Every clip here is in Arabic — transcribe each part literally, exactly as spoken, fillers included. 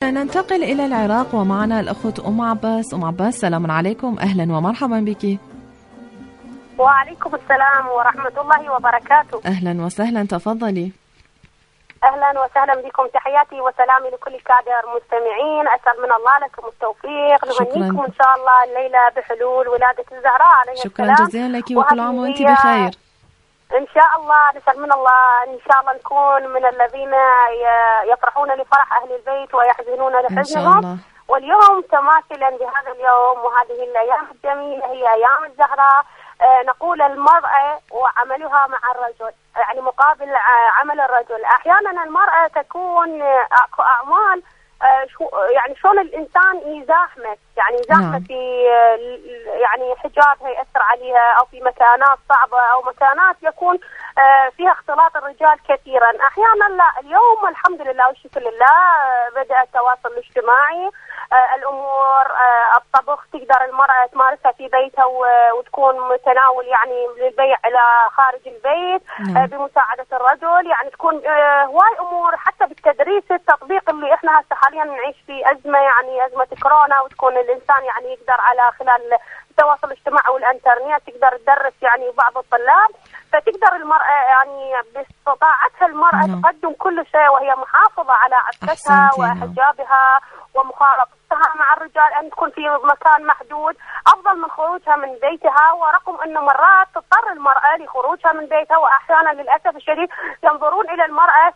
ننتقل إلى العراق ومعنا الأخت أم عباس. أم عباس سلام عليكم، أهلا ومرحبا بك. وعليكم السلام ورحمة الله وبركاته. أهلا وسهلا، تفضلي. أهلا وسهلا بكم، تحياتي وسلامي لكل كادر مستمعين، أسأل من الله لكم التوفيق. نهنيكم إن شاء الله الليلة بحلول ولادة الزهراء عليه السلام. شكرا جزيلا لك وكل عام وأنت بخير. إن شاء الله نسأل من الله إن شاء الله نكون من الذين يفرحون لفرح أهل البيت ويحزنون لحزنهم. واليوم تماثلا بهذا اليوم وهذه الأيام الجميلة هي أيام الزهراء، نقول المرأة وعملها مع الرجل، يعني مقابل عمل الرجل. أحيانا المرأة تكون أعمال يعني شلون الإنسان يزاحمك، يعني يزاحمك في يعني حجابها يأثر عليها، أو في مكانات صعبة أو مكانات يكون فيها اختلاط الرجال كثيرا. أحيانا لا، اليوم الحمد لله والشكر لله بدأ التواصل الاجتماعي، الأمور الطبخ تقدر المرأة تمارسها في بيتها وتكون متناول يعني للبيع إلى خارج البيت بمساعدة الرجل، يعني تكون هواي أمور. حتى بالتدريس التطبيق اللي إحنا هسه حاليا نعيش في أزمة، يعني أزمة كورونا، وتكون الإنسان يعني يقدر على خلال التواصل الاجتماعي والإنترنت تقدر تدرس يعني بعض الطلاب، فتقدر المرأة يعني باستطاعتها المرأة نعم. تقدم كل شيء وهي محافظة على عفتها وحجابها ومخالطتها مع الرجال، أن تكون في مكان محدود أفضل من خروجها من بيتها. ورقم أنه مرات تضطر المرأة لخروجها من بيتها، وأحيانا للأسف الشديد ينظرون إلى المرأة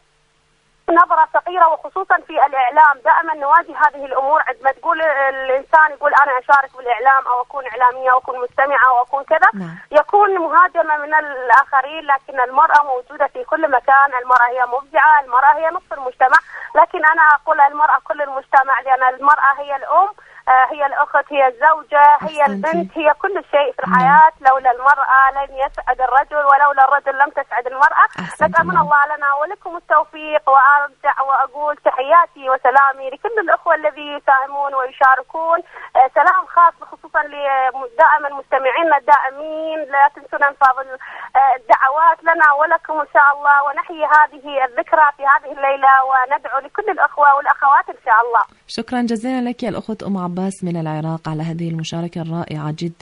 نظرة صغيرة، وخصوصا في الإعلام. دائما نواجه هذه الأمور عندما تقول الإنسان يقول أنا أشارك بالإعلام أو أكون إعلامية أو أكون مستمعة أو أكون كذا نعم. يكون مهاجمة من الآخرين، لكن المرأة موجودة في كل مكان. المرأة هي مبدعة، المرأة هي نصف المجتمع، لكن أنا أقول المرأة كل المجتمع، لأن المرأة هي الأم، هي الأخت، هي الزوجة، هي البنت، هي كل شيء في الحياة. لولا المرأة لن يسعد الرجل، ولولا الرجل لم تسعد المرأة. نسأل من الله لنا ولكم التوفيق، وأرجع وأقول تحياتي وسلامي لكل الأخوة الذي يساهمون ويشاركون. سلام خاص خصوصا لدائما مستمعينا الدائمين، لا تنسونا فاضل الدعوات لنا ولكم إن شاء الله، ونحيي هذه الذكرى في هذه الليلة، وندعو لكل الأخوة والأخوات إن شاء الله. شكرا جزيلا لك يا الأخت أم عباس من العراق على هذه المشاركة الرائعة جدا.